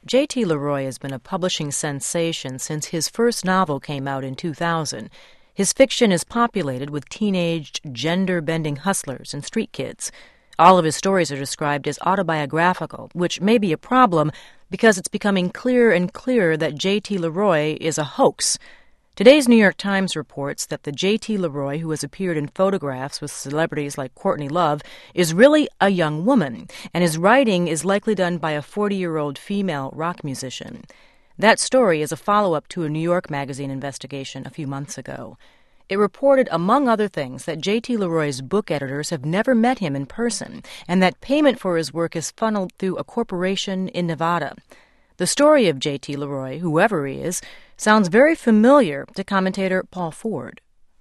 J.T. Leroy has been a publishing sensation since his first novel came out in 2000. His fiction is populated with teenaged, gender-bending hustlers and street kids. All of his stories are described as autobiographical, which may be a problem because it's becoming clearer and clearer that J.T. Leroy is a hoax. Today's New York Times reports that the J.T. Leroy who has appeared in photographs with celebrities like Courtney Love is really a young woman, and his writing is likely done by a 40-year-old female rock musician. That story is a follow-up to a New York Magazine investigation a few months ago. It reported, among other things, that J.T. Leroy's book editors have never met him in person, and that payment for his work is funneled through a corporation in Nevada. The story of J.T. Leroy, whoever he is, sounds very familiar to commentator Paul Ford.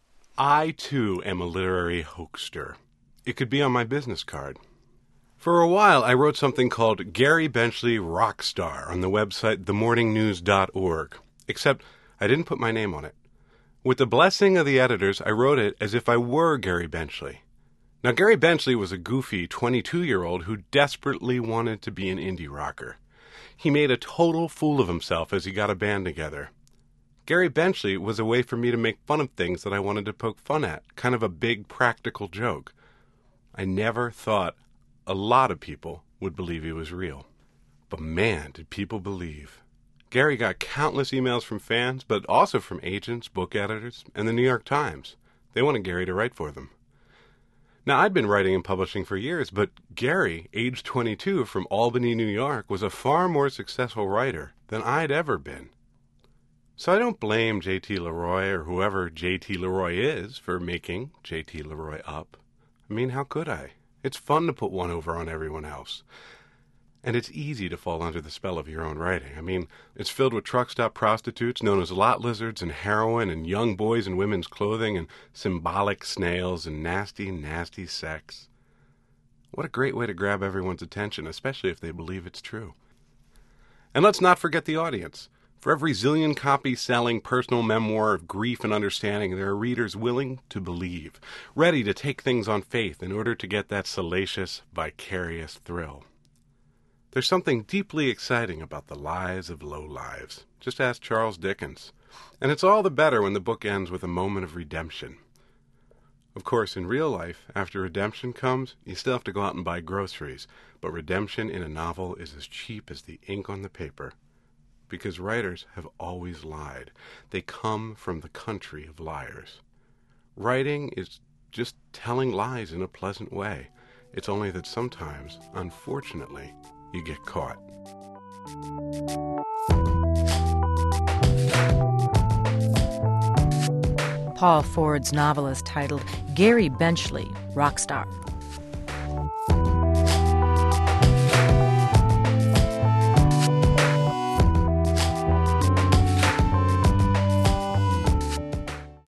I, too, am a literary hoaxster. It could be on my business card. For a while, I wrote something called Gary Benchley Rockstar on the website themorningnews.org, except I didn't put my name on it. With the blessing of the editors, I wrote it as if I were Gary Benchley. Now, Gary Benchley was a goofy 22-year-old who desperately wanted to be an indie rocker. He made a total fool of himself as he got a band together. Gary Benchley was a way for me to make fun of things that I wanted to poke fun at, kind of a big practical joke. I never thought a lot of people would believe he was real. But man, did people believe. Gary got countless emails from fans, but also from agents, book editors, and the New York Times. They wanted Gary to write for them. Now, I'd been writing and publishing for years, but Gary, age 22, from Albany, New York, was a far more successful writer than I'd ever been. So I don't blame J.T. Leroy or whoever J.T. Leroy is for making J.T. Leroy up. I mean, how could I? It's fun to put one over on everyone else. And it's easy to fall under the spell of your own writing. I mean, it's filled with truck-stop prostitutes known as lot lizards and heroin and young boys in women's clothing and symbolic snails and nasty, nasty sex. What a great way to grab everyone's attention, especially if they believe it's true. And let's not forget the audience. For every zillion copy selling personal memoir of grief and understanding, there are readers willing to believe, ready to take things on faith in order to get that salacious, vicarious thrill. There's something deeply exciting about the lies of low lives. Just ask Charles Dickens. And it's all the better when the book ends with a moment of redemption. Of course, in real life, after redemption comes, you still have to go out and buy groceries. But redemption in a novel is as cheap as the ink on the paper. Because writers have always lied. They come from the country of liars. Writing is just telling lies in a pleasant way. It's only that sometimes, unfortunately, you get caught. Paul Ford's novel is titled Gary Benchley, Rockstar.